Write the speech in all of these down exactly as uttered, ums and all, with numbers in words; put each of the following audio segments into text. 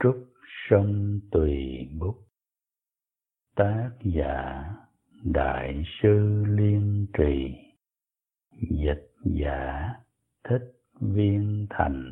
Trúc sông Tùy Bút. Tác giả Đại sư Liên Trì. Dịch giả Thích Viên Thành.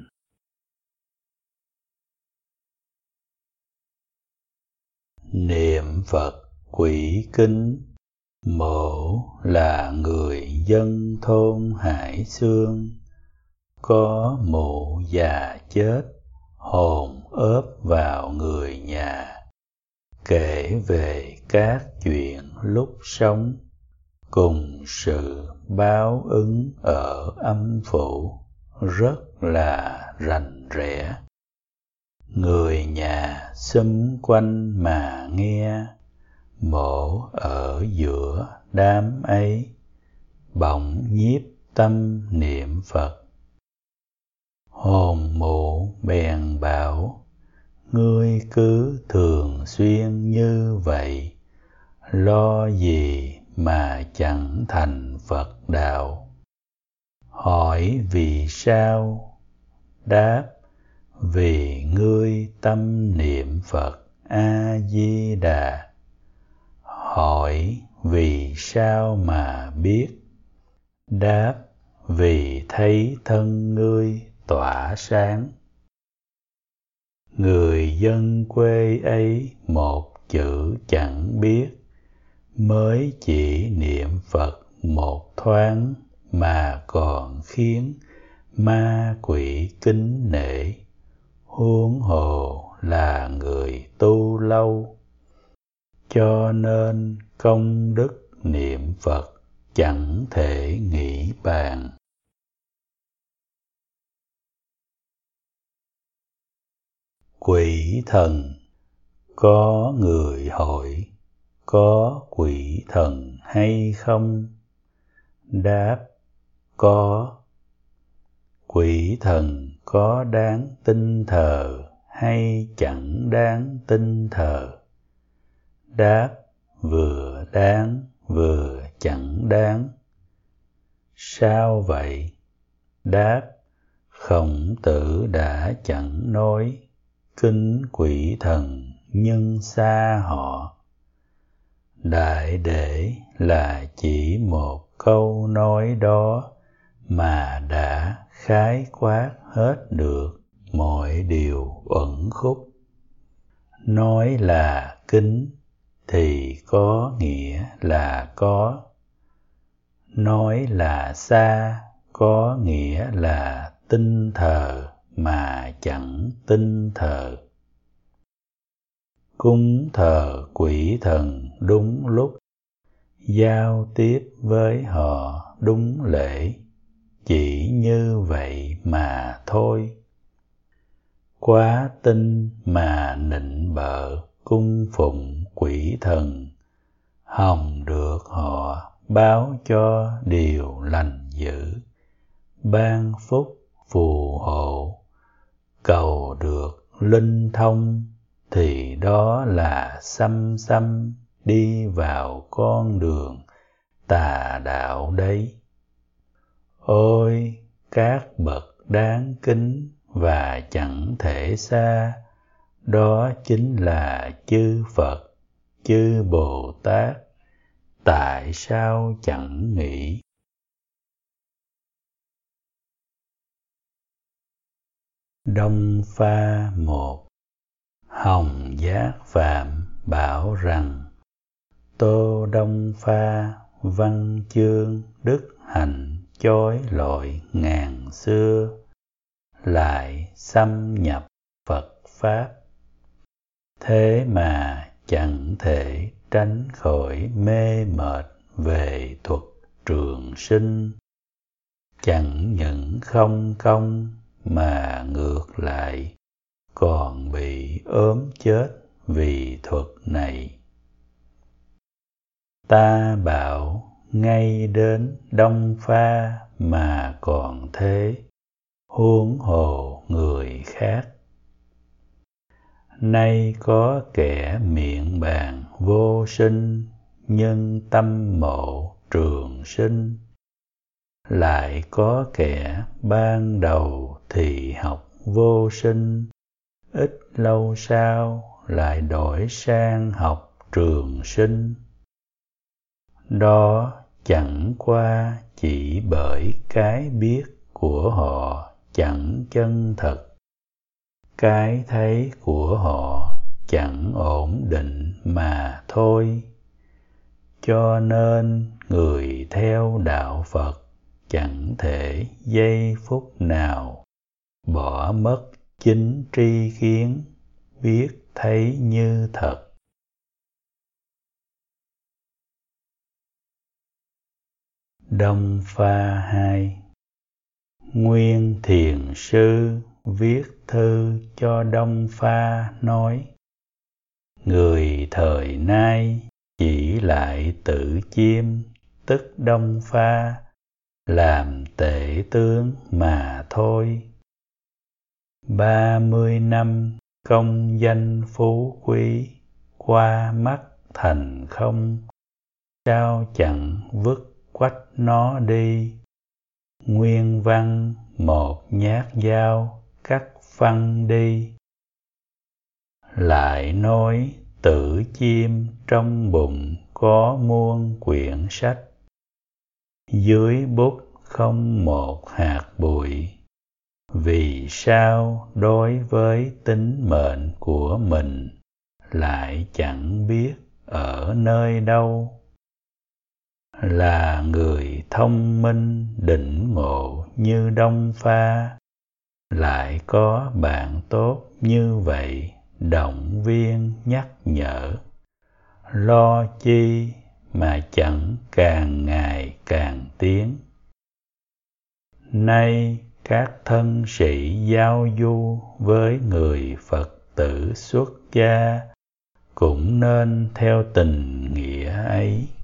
Niệm Phật quỷ kính. Mộ là người dân thôn Hải Xương, có mụ già chết, hồn ớp vào người nhà, kể về các chuyện lúc sống, cùng sự báo ứng ở âm phủ rất là rành rẽ. Người nhà xung quanh mà nghe, mộ ở giữa đám ấy, bỗng nhiếp tâm niệm Phật. Hồn mụ bèn bảo: ngươi cứ thường xuyên như vậy, lo gì mà chẳng thành Phật đạo? Hỏi vì sao? Đáp: vì ngươi tâm niệm Phật A Di Đà. Hỏi vì sao mà biết? Đáp: vì thấy thân ngươi tỏa sáng. Người dân quê ấy một chữ chẳng biết, mới chỉ niệm Phật một thoáng mà còn khiến ma quỷ kính nể, huống hồ là người tu lâu. Cho nên công đức niệm Phật chẳng thể nghĩ bàn. Quỷ thần. Có người hỏi: có quỷ thần hay không? Đáp: có. Quỷ thần có đáng tin thờ hay chẳng đáng tin thờ? Đáp: vừa đáng vừa chẳng đáng. Sao vậy? Đáp: Khổng Tử đã chẳng nói kính quỷ thần nhưng xa họ. Đại để là chỉ một câu nói đó mà đã khái quát hết được mọi điều uẩn khúc. Nói là kính thì có nghĩa là có, nói là xa có nghĩa là tin thờ mà chẳng tin thờ. Cúng thờ quỷ thần đúng lúc, giao tiếp với họ đúng lễ, chỉ như vậy mà thôi. Quá tin mà nịnh bợ cung phụng quỷ thần, hòng được họ báo cho điều lành dữ, ban phúc phù hộ, cầu được linh thông, thì đó là xăm xăm đi vào con đường tà đạo đấy. Ôi các bậc đáng kính và chẳng thể xa, đó chính là chư Phật, chư Bồ Tát, tại sao chẳng nghĩ? Đông Pha một. Hồng Giác Phạm bảo rằng: Tô Đông Pha văn chương đức hạnh chói lọi ngàn xưa, lại xâm nhập Phật Pháp. Thế mà chẳng thể tránh khỏi mê mệt về thuật trường sinh. Chẳng những không công mà ngược lại còn bị ốm chết vì thuật này. Ta bảo ngay đến Đông Pha mà còn thế, huống hồ người khác. Nay có kẻ miệng bàn vô sinh, nhưng tâm mộ trường sinh. Lại có kẻ ban đầu thì học vô sinh, ít lâu sau lại đổi sang học trường sinh. Đó chẳng qua chỉ bởi cái biết của họ chẳng chân thật, cái thấy của họ chẳng ổn định mà thôi. Cho nên người theo đạo Phật chẳng thể giây phút nào bỏ mất chính tri kiến, biết thấy như thật. Đông Pha hai. Nguyên Thiền Sư viết thư cho Đông Pha nói: người thời nay chỉ lại tự chiêm, tức Đông Pha, làm tể tướng mà thôi. Ba mươi năm công danh phú quý qua mắt thành không, sao chẳng vứt quách nó đi. Nguyên văn một nhát dao cắt phăng đi. Lại nói tử chim trong bụng có muôn quyển sách, dưới bút không một hạt bụi. Vì sao đối với tính mệnh của mình lại chẳng biết ở nơi đâu? Là người thông minh đỉnh ngộ như Đông Pha, lại có bạn tốt như vậy động viên nhắc nhở, lo chi mà chẳng càng ngày càng tiến. Nay các thân sĩ giao du với người Phật tử xuất gia cũng nên theo tình nghĩa ấy.